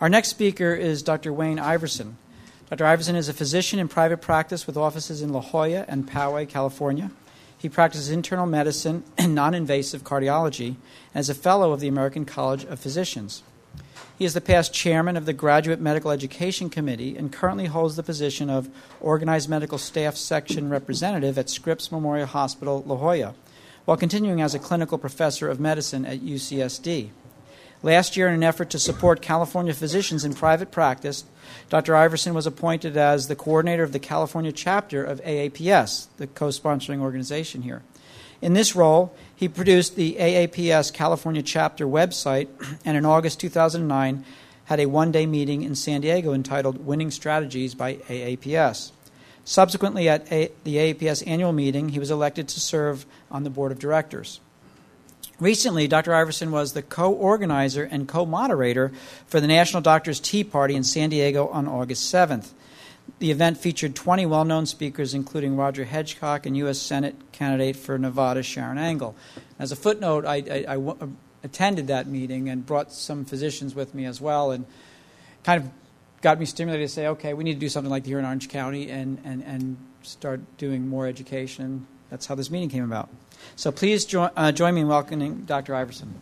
Our next speaker is Dr. Wayne Iverson. Dr. Iverson is a physician in private practice with offices in La Jolla and Poway, California. He practices internal medicine and non-invasive cardiology and is a fellow of the American College of Physicians. He is the past chairman of the Graduate Medical Education Committee and currently holds the position of Organized Medical Staff Section Representative at Scripps Memorial Hospital, La Jolla, while continuing as a clinical professor of medicine at UCSD. Last year, in an effort to support California physicians in private practice, Dr. Iverson was appointed as the coordinator of the California chapter of AAPS, the co-sponsoring organization here. In this role, he produced the AAPS California chapter website, and in August 2009 had a one-day meeting in San Diego entitled Winning Strategies by AAPS. Subsequently, at the AAPS annual meeting, he was elected to serve on the board of directors. Recently, Dr. Iverson was the co-organizer and co-moderator for the National Doctors' Tea Party in San Diego on August 7th. The event featured 20 well-known speakers, including Roger Hedgecock and U.S. Senate candidate for Nevada, Sharon Angle. As a footnote, I attended that meeting and brought some physicians with me as well, and kind of got me stimulated to say, okay, we need to do something like here in Orange County and start doing more education. That's how this meeting came about. So please join me in welcoming Dr. Iverson.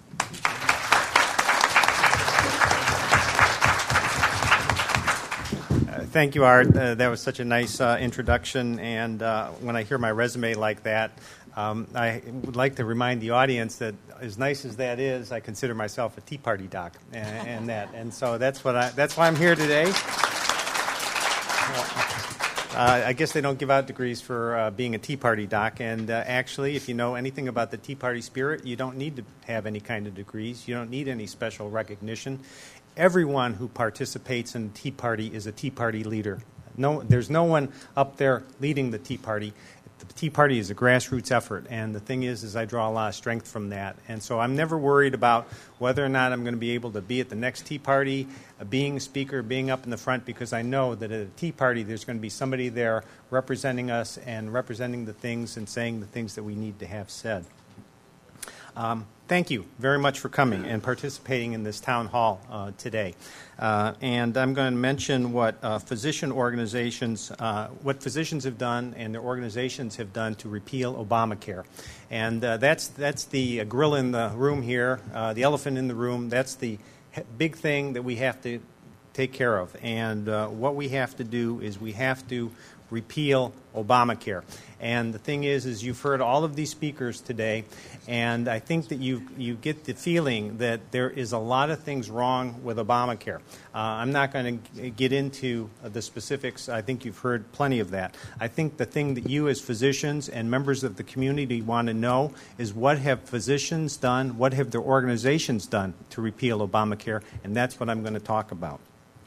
Thank you, Art. That was such a nice introduction, and when I hear my resume like that, I would like to remind the audience that as nice as that is, I consider myself a Tea Party doc, and so that's why I'm here today. I guess they don't give out degrees for being a Tea Party doc, and actually, if you know anything about the Tea Party spirit, you don't need to have any kind of degrees. You don't need any special recognition. Everyone who participates in the Tea Party is a Tea Party leader. There's no one up there leading the Tea Party. The Tea Party is a grassroots effort, and the thing is I draw a lot of strength from that. And so I'm never worried about whether or not I'm going to be able to be at the next Tea Party, being a speaker, being up in the front, because I know that at a Tea Party there's going to be somebody there representing us and representing the things and saying the things that we need to have said. Thank you very much for coming and participating in this town hall today. And I'm going to mention what physician organizations, what physicians have done and their organizations have done to repeal Obamacare. And that's the gorilla in the room here, the elephant in the room. That's the big thing that we have to take care of. And what we have to do is we have to repeal Obamacare. And the thing is you've heard all of these speakers today, and I think that you get the feeling that there is a lot of things wrong with Obamacare. I'm not going to get into the specifics. I think you've heard plenty of that. I think the thing that you as physicians and members of the community want to know is what have physicians done, what have their organizations done to repeal Obamacare, and that's what I'm going to talk about.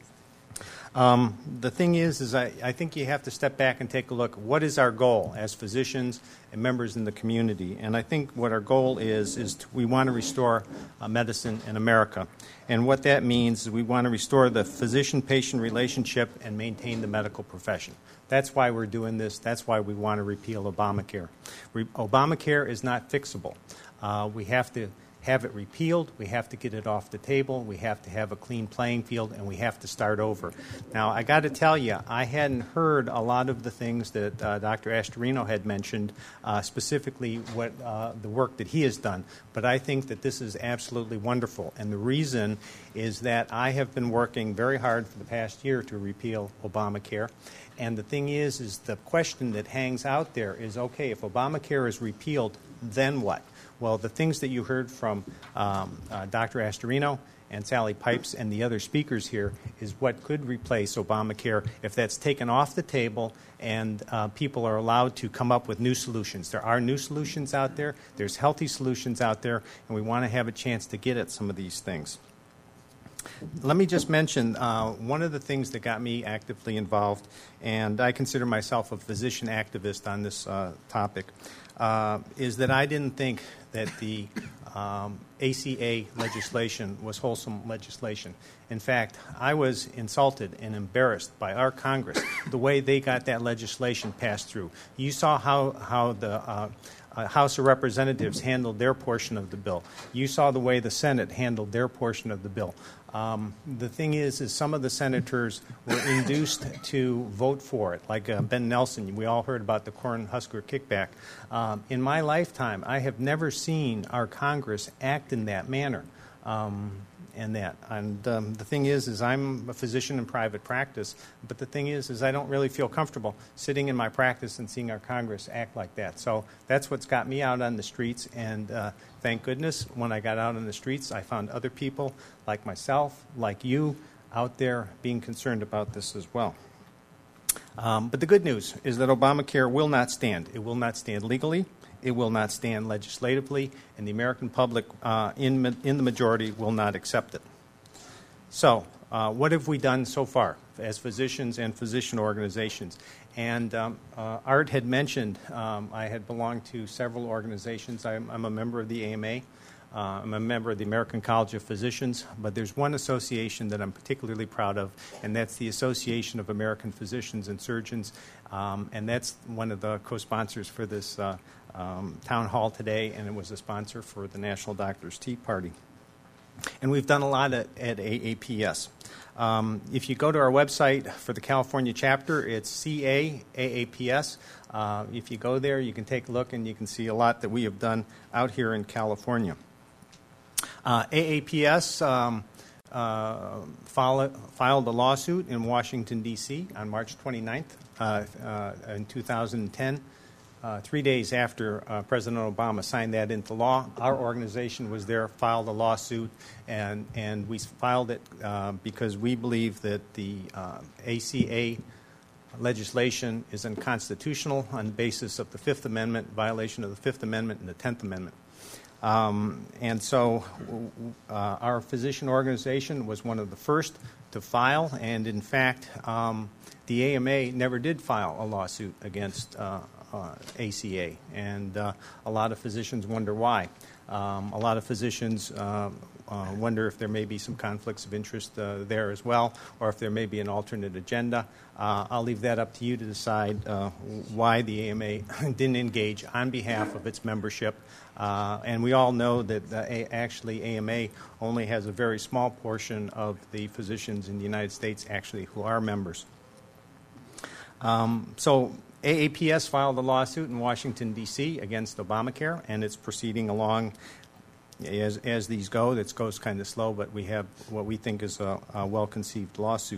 The thing is I think you have to step back and take a look. What is our goal as physicians and members in the community? And I think what our goal is we want to restore medicine in America. And what that means is we want to restore the physician-patient relationship and maintain the medical profession. That's why we're doing this. That's why we want to repeal Obamacare. Obamacare is not fixable. We have to have it repealed, we have to get it off the table, we have to have a clean playing field, and we have to start over. Now, I got to tell you, I hadn't heard a lot of the things that Dr. Astorino had mentioned, specifically what the work that he has done, but I think that this is absolutely wonderful, and the reason is that I have been working very hard for the past year to repeal Obamacare. And the thing is the question that hangs out there is, okay, if Obamacare is repealed, then what? Well, the things that you heard from Dr. Astorino and Sally Pipes and the other speakers here is what could replace Obamacare if that's taken off the table and people are allowed to come up with new solutions. There are new solutions out there. There's healthy solutions out there, and we want to have a chance to get at some of these things. Let me just mention one of the things that got me actively involved, and I consider myself a physician activist on this topic, is that I didn't think that the ACA legislation was wholesome legislation. In fact, I was insulted and embarrassed by our Congress, the way they got that legislation passed through. You saw how the House of Representatives handled their portion of the bill. You saw the way the Senate handled their portion of the bill. The thing is some of the senators were induced to vote for it, like Ben Nelson. We all heard about the Cornhusker kickback. In my lifetime, I have never seen our Congress act in that manner. The thing is I'm a physician in private practice, but the thing is I don't really feel comfortable sitting in my practice and seeing our Congress act like that. So that's what's got me out on the streets, and thank goodness when I got out on the streets, I found other people like myself, like you, out there being concerned about this as well. But the good news is that Obamacare will not stand. It will not stand legally. It will not stand legislatively, and the American public in the majority will not accept it. So what have we done so far as physicians and physician organizations? And Art had mentioned I had belonged to several organizations. I'm a member of the AMA. I'm a member of the American College of Physicians, but there's one association that I'm particularly proud of, and that's the Association of American Physicians and Surgeons, and that's one of the co-sponsors for this town hall today, and it was a sponsor for the National Doctors' Tea Party. And we've done a lot at AAPS. If you go to our website for the California chapter, it's CAAAPS. If you go there, you can take a look, and you can see a lot that we have done out here in California. AAPS filed a lawsuit in Washington, D.C. on March 29th in 2010. 3 days after President Obama signed that into law, our organization was there, filed a lawsuit, and we filed it because we believe that the ACA legislation is unconstitutional on the basis of the Fifth Amendment, violation of the Fifth Amendment and the 10th Amendment. And so our physician organization was one of the first to file, and in fact, the AMA never did file a lawsuit against ACA, and a lot of physicians wonder why. A lot of physicians wonder if there may be some conflicts of interest there as well, or if there may be an alternate agenda. I'll leave that up to you to decide why the AMA didn't engage on behalf of its membership. And we all know that actually AMA only has a very small portion of the physicians in the United States actually who are members. So AAPS filed a lawsuit in Washington, D.C. against Obamacare, and it's proceeding along as these go. It goes kind of slow, but we have what we think is a well-conceived lawsuit.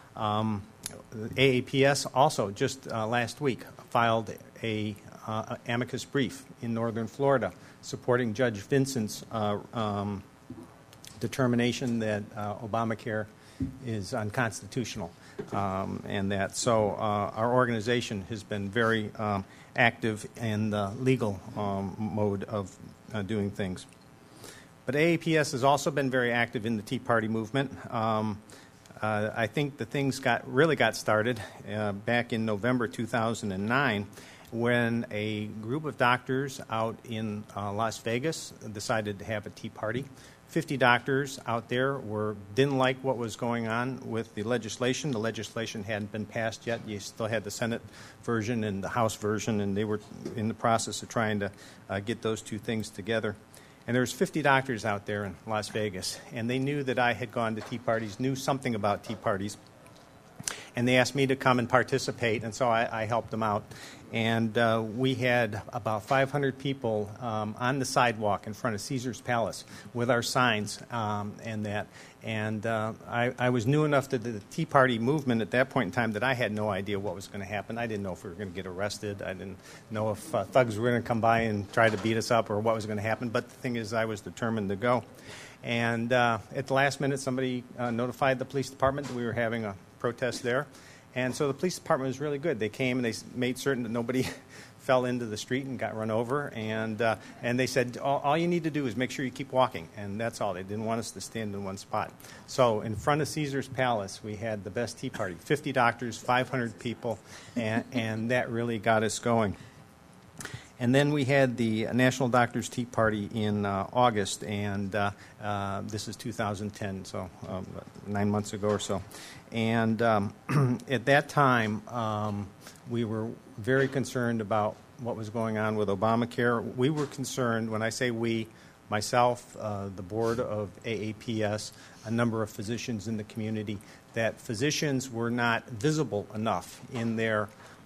AAPS also just last week filed a amicus brief in northern Florida supporting Judge Vincent's determination that Obamacare is unconstitutional. And that so our organization has been very active in the legal mode of doing things. But AAPS has also been very active in the Tea Party movement. I think the things really got started back in November 2009 when a group of doctors out in Las Vegas decided to have a Tea Party. 50 doctors out there didn't like what was going on with the legislation. The legislation hadn't been passed yet. You still had the Senate version and the House version, and they were in the process of trying to get those two things together. And there was 50 doctors out there in Las Vegas, and they knew that I had gone to Tea Parties, knew something about Tea Parties, and they asked me to come and participate, and so I helped them out. And we had about 500 people on the sidewalk in front of Caesar's Palace with our signs and that. And I was new enough to the Tea Party movement at that point in time that I had no idea what was going to happen. I didn't know if we were going to get arrested. I didn't know if thugs were going to come by and try to beat us up or what was going to happen. But the thing is, I was determined to go. And at the last minute, somebody notified the police department that we were having a protest there. And so the police department was really good. They came and they made certain that nobody fell into the street and got run over. And they said, all you need to do is make sure you keep walking. And that's all. They didn't want us to stand in one spot. So in front of Caesar's Palace, we had the best Tea Party. 50 doctors, 500 people, and that really got us going. And then we had the National Doctors' Tea Party in August, and this is 2010, so 9 months ago or so. And at that time, we were very concerned about what was going on with Obamacare. We were concerned, when I say we, myself, the board of AAPS, a number of physicians in the community, that physicians were not visible enough in their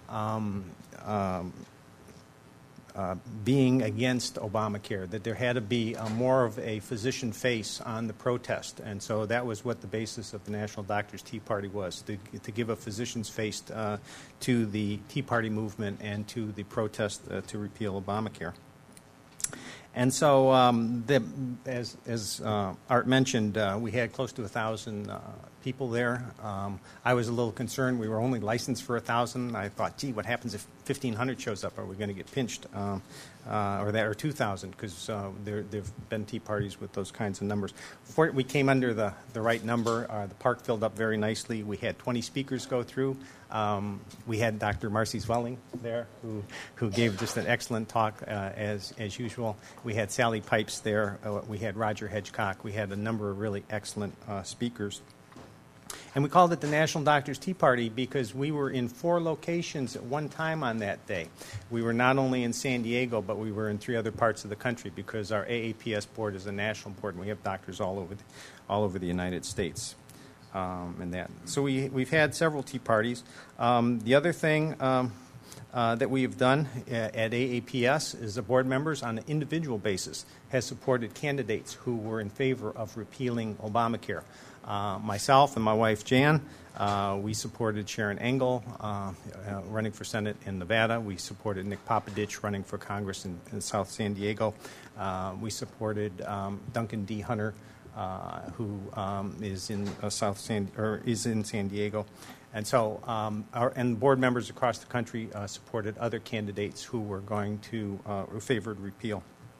being against Obamacare, that there had to be more of a physician face on the protest. And so that was what the basis of the National Doctors Tea Party was, to give a physician's face to the Tea Party movement and to the protest to repeal Obamacare. And so, as Art mentioned, we had close to 1,000 people there. I was a little concerned. We were only licensed for 1,000. I thought, gee, what happens if 1,500 shows up? Are we going to get pinched? Or 2,000, because there have been tea parties with those kinds of numbers. We came under the right number. The park filled up very nicely. We had 20 speakers go through. We had Dr. Marcy Zwelling there, who gave just an excellent talk as usual. We had Sally Pipes there. We had Roger Hedgecock. We had a number of really excellent speakers. And we called it the National Doctors Tea Party because we were in 4 locations at one time on that day. We were not only in San Diego, but we were in 3 other parts of the country because our AAPS board is a national board, and we have doctors all over the United States. So we've had several tea parties. The other thing that we have done at AAPS is the board members, on an individual basis, has supported candidates who were in favor of repealing Obamacare. Myself and my wife Jan, we supported Sharon Engel running for Senate in Nevada. We supported Nick Popovich running for Congress in South San Diego. We supported Duncan D. Hunter, who is in is in San Diego. And so, and board members across the country supported other candidates who were going to favored repeal.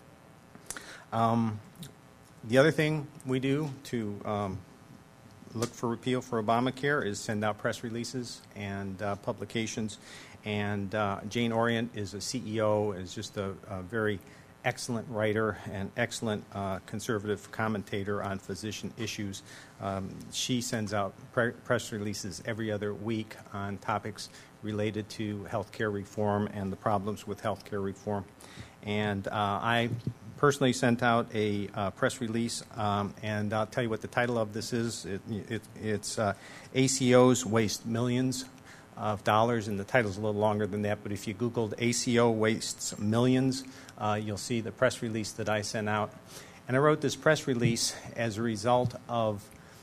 The other thing we do to look for repeal for Obamacare is send out press releases and publications. And Jane Orient is a CEO, is just a very excellent writer and excellent conservative commentator on physician issues. She sends out press releases every other week on topics related to healthcare reform and the problems with healthcare reform. And I personally sent out a press release, and I'll tell you what the title of this is. It's ACOs Waste Millions of Dollars, and the title's a little longer than that, but if you Googled ACO Wastes Millions, you'll see the press release that I sent out. And I wrote this press release as a result of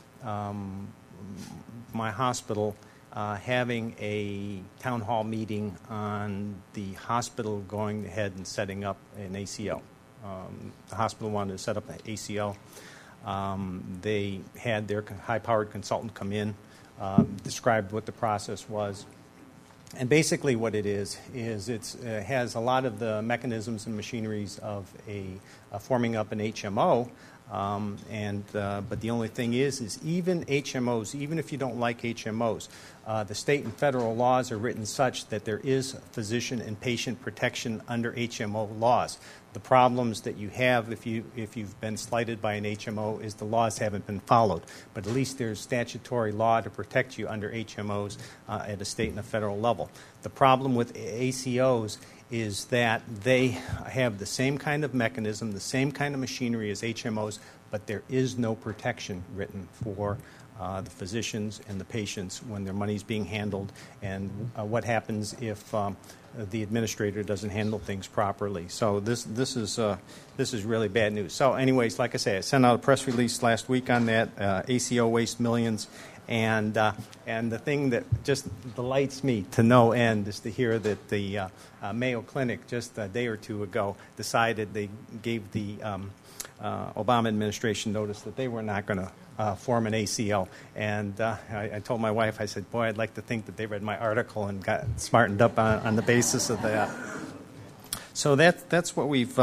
my hospital having a town hall meeting on the hospital going ahead and setting up an ACO. The hospital wanted to set up an ACO. They had their high-powered consultant come in, described what the process was. And basically what it is it has a lot of the mechanisms and machineries of forming up an HMO, but the only thing is even HMOs, even if you don't like HMOs, the state and federal laws are written such that there is physician and patient protection under HMO laws. The problems that you have if you've been slighted by an HMO is the laws haven't been followed. But at least there's statutory law to protect you under HMOs at a state and a federal level. The problem with ACOs is that they have the same kind of mechanism, the same kind of machinery as HMOs, but there is no protection written for the physicians and the patients when their money's being handled, and what happens if the administrator doesn't handle things properly. So this is really bad news. So anyways, like I say, I sent out a press release last week on that, ACO Waste Millions, and the thing that just delights me to no end is to hear that the Mayo Clinic just a day or two ago decided they gave the Obama administration notice that they were not going to form an ACO. And I told my wife, I said, boy, I'd like to think that they read my article and got smartened up on the basis of that. So that's what we've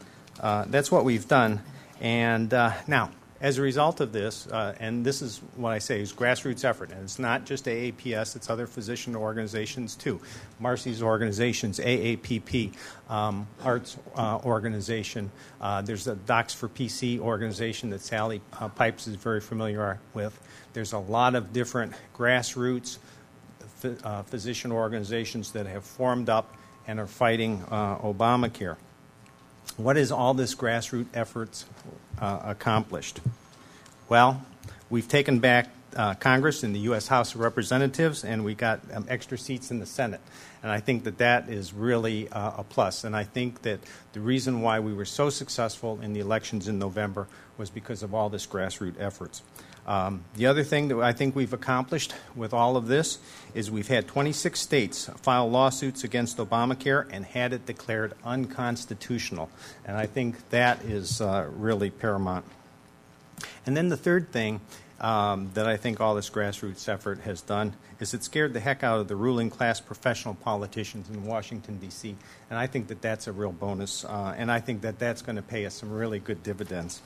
done. And now, as a result of this, and this is what I say is grassroots effort, and it's not just AAPS, it's other physician organizations too. Marcy's organizations, AAPP, Art's organization. There's a Docs for PC organization that Sally Pipes is very familiar with. There's a lot of different grassroots physician organizations that have formed up and are fighting Obamacare. What has all this grassroots efforts accomplished? Well, we've taken back Congress in the U.S. House of Representatives, and we got extra seats in the Senate. And I think that that is really a plus. And I think that the reason why we were so successful in the elections in November was because of all this grassroots efforts. The other thing that I think we've accomplished with all of this is we've had 26 states file lawsuits against Obamacare and had it declared unconstitutional. And I think that is really paramount. And then the third thing that I think all this grassroots effort has done is it scared the heck out of the ruling class professional politicians in Washington, D.C., and I think that that's a real bonus, and I think that that's going to pay us some really good dividends.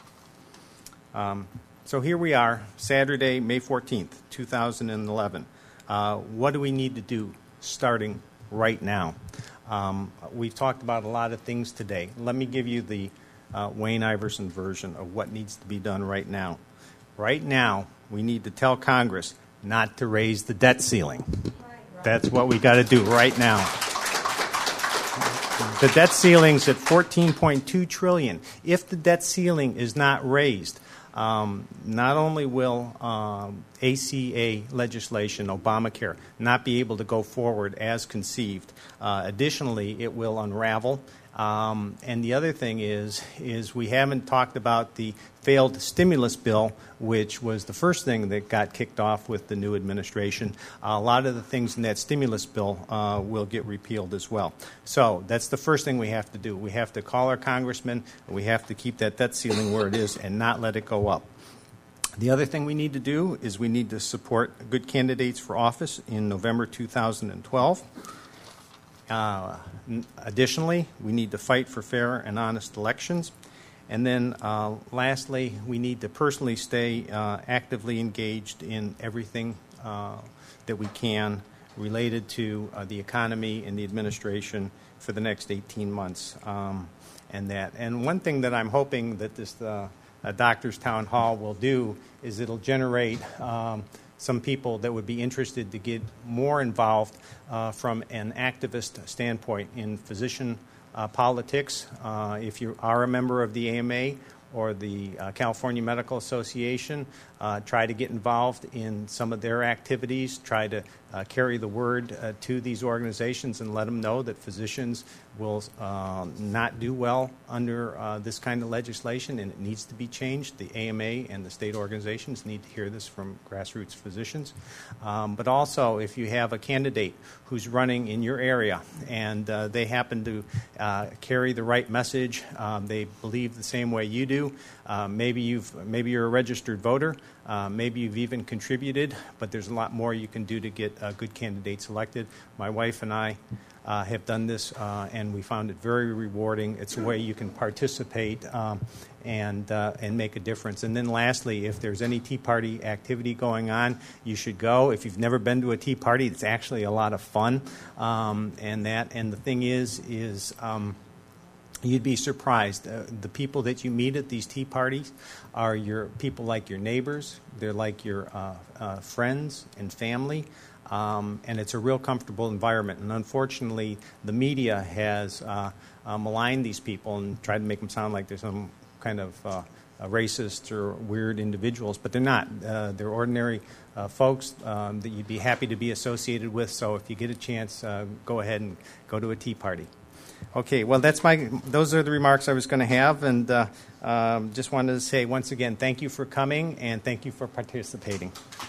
So here we are, Saturday, May 14th, 2011. What do we need to do starting right now? We've talked about a lot of things today. Let me give you the Wayne Iverson version of what needs to be done right now. Right now, we need to tell Congress not to raise the debt ceiling. That's what we got to do right now. The debt ceiling's at $14.2 trillion. If the debt ceiling is not raised, not only will ACA legislation, Obamacare, not be able to go forward as conceived, additionally, it will unravel. And the other thing is we haven't talked about the failed stimulus bill, which was the first thing that got kicked off with the new administration. A lot of the things in that stimulus bill will get repealed as well. So that's the first thing we have to do. We have to call our congressmen, and we have to keep that debt ceiling where it is and not let it go up. The other thing we need to do is we need to support good candidates for office in November 2012. Additionally, we need to fight for fair and honest elections. And then lastly, we need to personally stay actively engaged in everything that we can related to the economy and the administration for the next 18 months. And one thing that I'm hoping that this Doctors Town Hall will do is it'll generate some people that would be interested to get more involved from an activist standpoint in physician politics. If you are a member of the AMA or the California Medical Association, try to get involved in some of their activities, try to carry the word to these organizations and let them know that physicians will not do well under this kind of legislation, and it needs to be changed. The AMA and the state organizations need to hear this from grassroots physicians. But also, if you have a candidate who's running in your area and they happen to carry the right message, they believe the same way you do, maybe you're a registered voter, maybe you've even contributed, but there's a lot more you can do to get good candidates elected. My wife and I have done this, and we found it very rewarding. It's a way you can participate and make a difference. And then lastly, if there's any Tea Party activity going on, you should go. If you've never been to a Tea Party, it's actually a lot of fun. And the thing is you'd be surprised. The people that you meet at these tea parties are your people like your neighbors. They're like your friends and family. And it's a real comfortable environment. And unfortunately, the media has maligned these people and tried to make them sound like they're some kind of racist or weird individuals, but they're not. They're ordinary folks that you'd be happy to be associated with. So if you get a chance, go ahead and go to a tea party. Okay, well, those are the remarks I was going to have, and just wanted to say once again, thank you for coming and thank you for participating.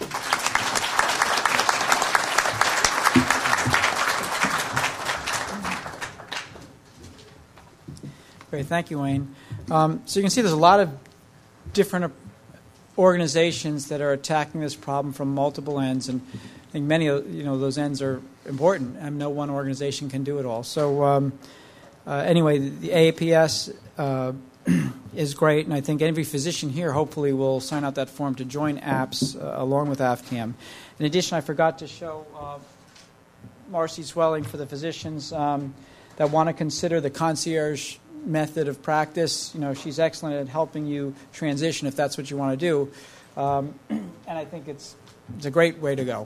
Great, thank you, Wayne. So you can see there's a lot of different organizations that are attacking this problem from multiple ends, and I think many of those ends are important, and no one organization can do it all. So anyway, the AAPS is great, and I think every physician here hopefully will sign out that form to join APPS along with AFCAM. In addition, I forgot to show Marcy Swelling for the physicians that want to consider the concierge method of practice. She's excellent at helping you transition if that's what you want to do, and I think it's a great way to go.